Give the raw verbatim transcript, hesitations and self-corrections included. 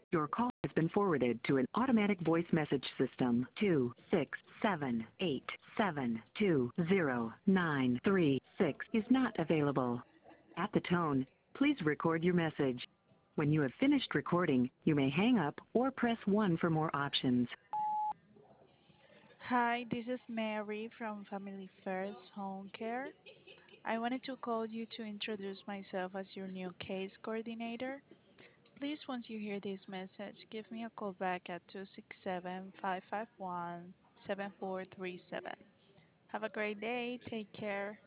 Your call has been forwarded to an automatic voice message system. Two six seven eight seven two zero nine three six is not available. At the tone, please record your message. When you have finished recording, you may hang up or press one for more options. Hi, this is Mary from Family First Home Care. I wanted to call you to introduce myself as your new case coordinator. Please, once you hear this message, give me a call back at two six seven, five five one, seven four three seven. Have a great day. Take care.